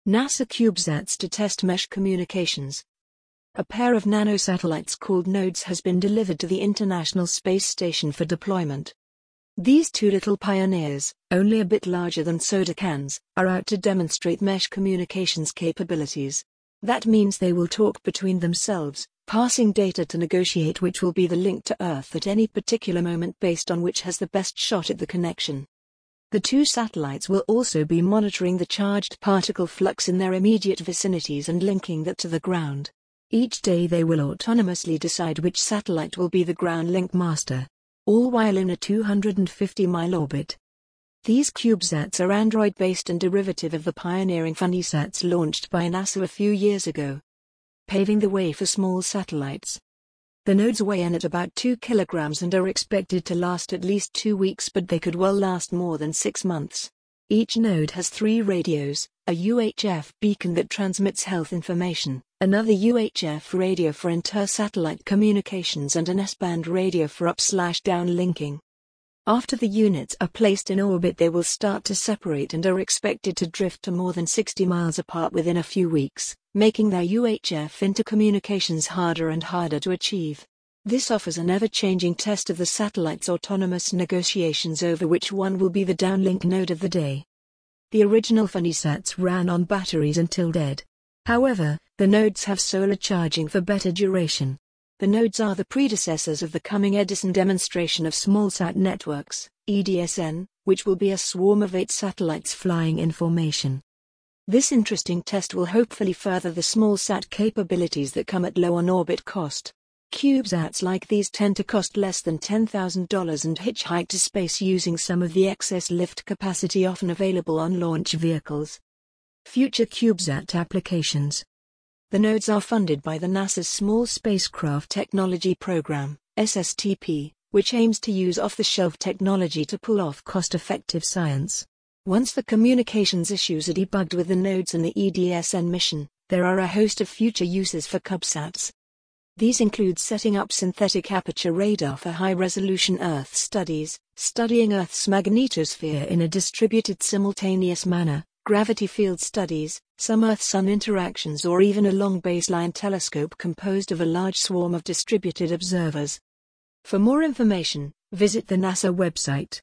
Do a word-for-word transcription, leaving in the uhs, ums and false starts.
NASA CubeSats to test mesh communications. A pair of nanosatellites called nodes has been delivered to the International Space Station for deployment. These two little pioneers, only a bit larger than soda cans, are out to demonstrate mesh communications capabilities. That means they will talk between themselves, passing data to negotiate which will be the link to Earth at any particular moment based on which has the best shot at the connection. The two satellites will also be monitoring the charged particle flux in their immediate vicinities and linking that to the ground. Each day they will autonomously decide which satellite will be the ground link master, all while in a two hundred fifty mile orbit. These CubeSats are Android-based and derivative of the pioneering Funnisats launched by NASA a few years ago, paving the way for small satellites. The nodes weigh in at about two kilograms and are expected to last at least two weeks, but they could well last more than six months. Each node has three radios, a U H F beacon that transmits health information, another U H F radio for inter-satellite communications and an S-band radio for up-slash-down linking. After the units are placed in orbit, they will start to separate and are expected to drift to more than sixty miles apart within a few weeks, making their U H F intercommunications harder and harder to achieve. This offers an ever-changing test of the satellite's autonomous negotiations over which one will be the downlink node of the day. The original Funnisats ran on batteries until dead. However, the nodes have solar charging for better duration. The nodes are the predecessors of the coming Edison demonstration of smallsat networks, E D S N, which will be a swarm of eight satellites flying in formation. This interesting test will hopefully further the smallsat capabilities that come at low on-orbit cost. CubeSats like these tend to cost less than ten thousand dollars and hitchhike to space using some of the excess lift capacity often available on launch vehicles. Future CubeSat applications. The nodes are funded by the NASA's Small Spacecraft Technology Program, S S T P, which aims to use off-the-shelf technology to pull off cost-effective science. Once the communications issues are debugged with the nodes and the E D S N mission, there are a host of future uses for CubeSats. These include setting up synthetic aperture radar for high-resolution Earth studies, studying Earth's magnetosphere in a distributed simultaneous manner, gravity field studies, some Earth-Sun interactions, or even a long baseline telescope composed of a large swarm of distributed observers. For more information, visit the NASA website.